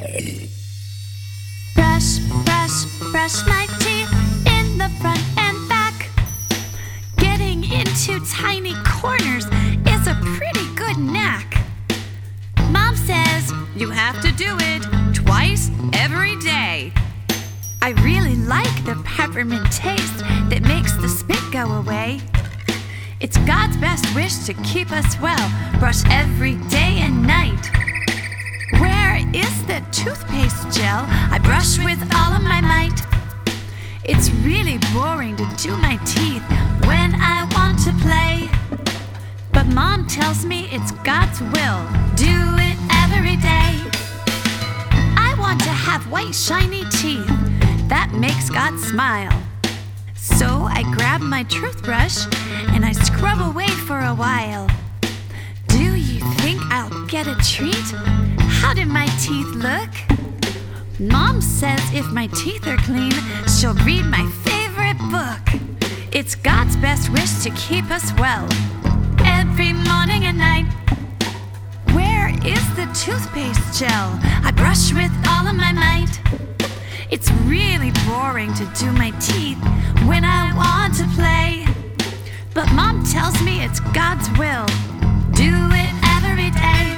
Brush, brush, brush my teeth in the front and back. Getting into tiny corners is a pretty good knack. Mom says you have to do it twice every day. I really like the peppermint taste that makes the spit go away. It's God's best wish to keep us well. Brush every day and night. Where is the toothpaste gel? I brush with all of my might. It's really boring to do my teeth when I want to play. But Mom tells me it's God's will. Do it every day. I want to have white, shiny teeth. That makes God smile. So I grab my toothbrush and I scrub away for a while. Do you think I'll get a treat? How do my teeth look? Mom says if my teeth are clean, she'll read my favorite book. It's God's best wish to keep us well every morning and night. Where is the toothpaste gel? I brush with all of my might. It's really boring to do my teeth when I want to play. But Mom tells me it's God's will. Do it every day.